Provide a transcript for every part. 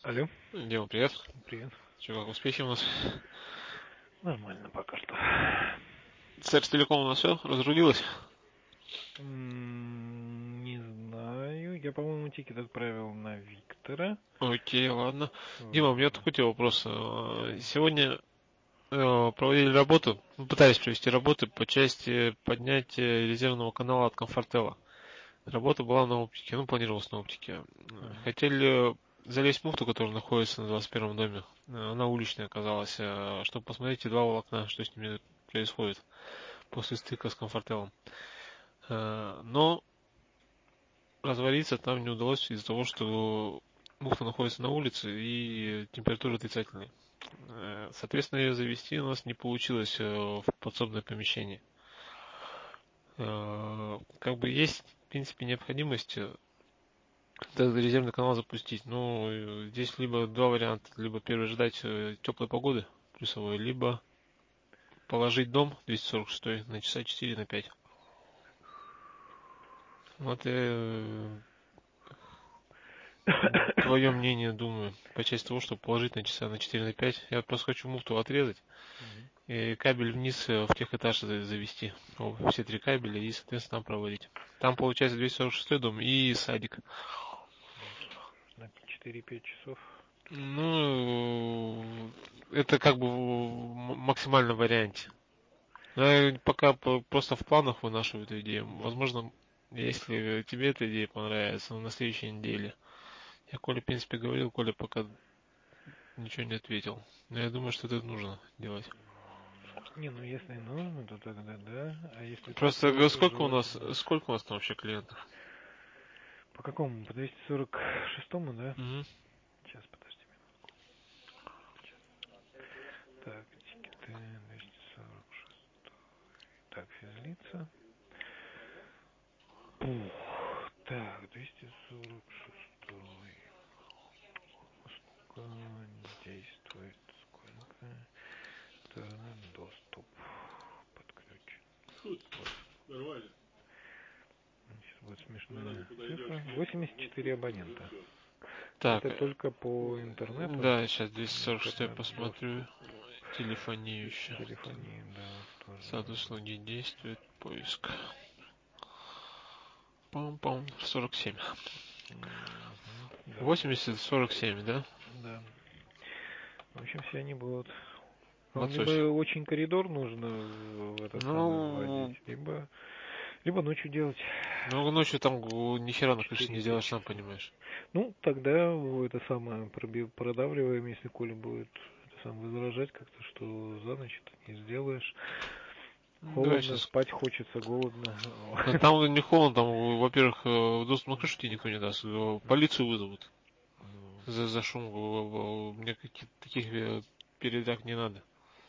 Алло, Дима, привет. привет. Че, как успехи у нас? Нормально пока что. С Телеком у нас все разрулилось? Не знаю. Я, по-моему, тикет отправил на Виктора. Окей, ладно. Дима, у меня Вот. такой тебе вопрос. Сегодня проводили работу, пытались провести работы по части поднятия резервного канала от Комфортела. Работа была на оптике, планировалась на оптике. Ага. Хотели залезть в муфту, которая находится на 21-м доме. Она уличная оказалась, чтобы посмотреть эти два волокна, что с ними происходит после стыка с Комфортелом. Но развалиться там не удалось из-за того, что муфта находится на улице и температура отрицательная. Соответственно, ее завести у нас не получилось в подсобное помещение. Как бы есть, в принципе, необходимость этот резервный канал запустить. Но здесь либо два варианта. Либо первый ждать теплой погоды плюсовой, либо положить дом 246 на часа 4 на 5. Вот твое мнение, думаю, по части того, чтобы положить на часа на 4 на 5. Я просто хочу муфту отрезать Мгм. и кабель вниз в техэтаж завести. Все три кабеля и, соответственно, там проводить. Там получается 246 дом и садик. На 4-5 часов. Это как бы в максимальном варианте. Но я пока просто в планах выношу эту идею. Мгм. Возможно, если тебе эта идея понравится, на следующей неделе. Я Коле, в принципе, говорил, Коля пока ничего не ответил. Но я думаю, что это нужно делать. Не, ну если нужно, то тогда да. А если так, Просто то желательно. сколько у нас там вообще клиентов? По какому? По 246-му, да? Мгм. Сейчас, подожди минутку. Так, тикеты 246. Так, физлица. Пух. Так, 246. Сколько действует? Сколько? Интернет-доступ. Подключен. Сейчас будет смешная цифра. 84 абонента. Так, Это только по интернету. да, сейчас 246 посмотрю. Интернет-доступ. Телефонию еще. Телефонии, да, тоже. Сад услуги действует. Поиск. Пам-пам. 47. Да, 80, 47, да? да. В общем, все они будут. Вам либо Лосось. очень коридор нужно в этот самый вводить, Ну, либо ночью делать ночью там ни хера на крыше не 4-5 сделаешь, сам часов. понимаешь. Ну, тогда это самое продавливаем, если Коля будет это самое возражать как-то, что за ночь это не сделаешь. Давай Холодно, сейчас. спать хочется, голодно. Там не холодно, там, во-первых, доступ на крышу тебе никто не даст. Полицию вызовут Ну, за шум. Мне каких-то таких передряг не надо.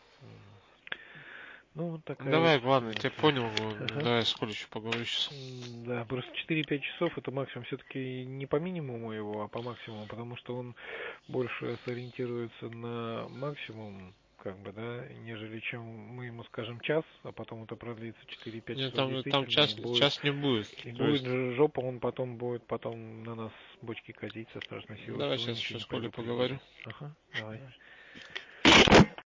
ну, вот такая вот Давай, ладно, я тебя ситуация. понял. Ага. Давай, с Колей еще поговорю сейчас. Да, просто 4-5 часов это максимум все-таки не по минимуму его, а по максимуму, потому что он больше сориентируется на максимум, как бы, да, нежели чем мы ему скажем час, а потом это продлится 4-5 Нет, часов там действительно, час не будет. и То будет есть, же жопа, он потом будет потом на нас бочки катить со страшной силой, давай что вы сейчас ничего еще не с Колей поговорю. предупредили. Ага, давай.